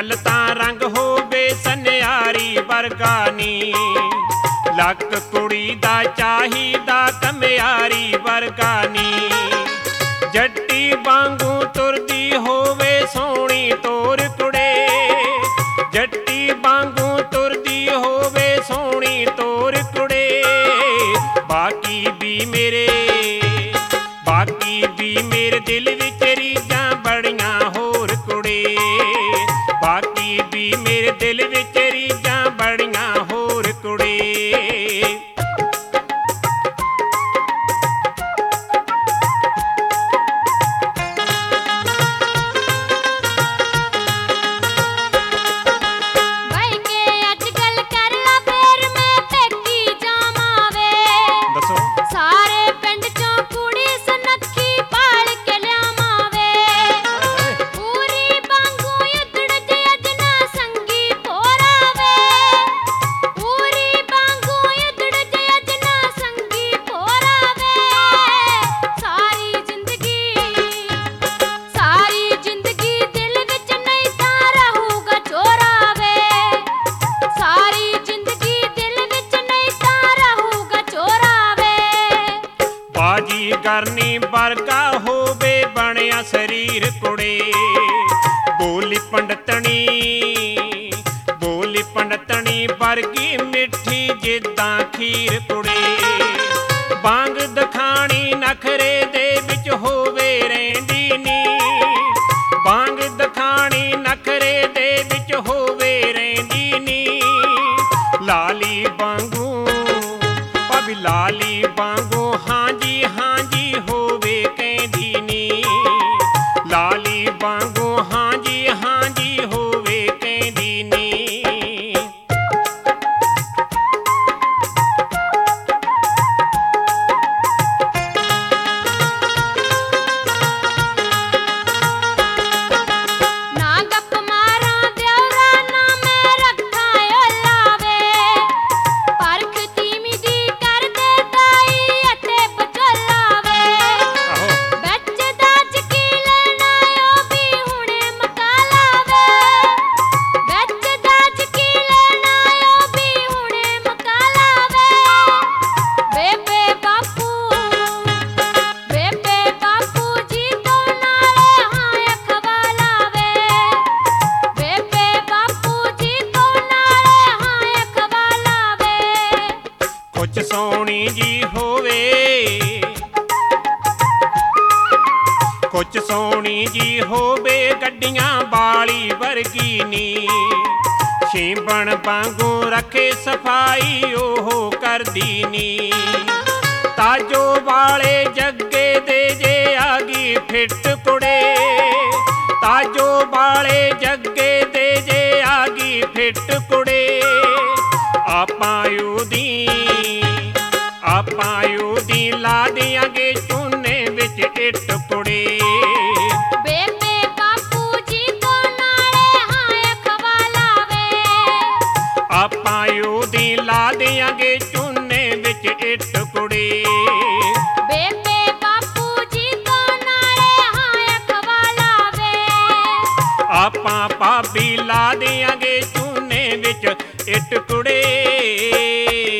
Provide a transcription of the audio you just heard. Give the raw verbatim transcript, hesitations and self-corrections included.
गल तां रंग होवे सनियारी वर्गा नी, लक कुड़ी दा चाहिदा कमियारी वर्गा नी। जट्टी वांगू तुरदी होवे सोहणी तोर कुड़े, जट्टी वांगू तुरदी होवे सोहणी तोर कुड़े। बाकी भी मेरे बाकी भी मेरे दिल विच रीझां बड़ियां होर कुड़े, बाकी भी मेरे दिल विच रीझां बड़ियां होर कुड़े। करनी वर्गा होवे बनिया शरीर कुड़े, बोली पंडतनी बोली पंडतनी वर्गी मिठी जिद्दां खीर कुड़े। बांग दखानी नखरे दे विच होवे रहिंदी नी, बांग दखानी नखरे दे विच होवे रहिंदी नी। लाली वांगू भाभी लाली वांगू हां जी हां जी होवे कहंदी नी, लाली वांगू हां जी हां जी होवे कहंदी नी। सोहणी जी होवे कुछ सोहणी जी होवे गड्डियां बाली वर्गी नी, छींबण वांगू रखे सफाई ओहो करदी नी। ताजो वाले जग्गे दे जे आगी फिट कुड़े, ताजो वाले जग्गे दे जे आगी फिट कुड़े। आपां उदी आपां उदी ला दियांगे चूने विच इट कुड़े। बेबे बापू जी तो नाले हां अखवाला वे, आपां उदी ला दियांगे चूने विच इट कुड़े। बेबे बापू जी तो नाले हां अखवाला वे, आपां भाभी ला दियांगे चूने विच इट कुड़े।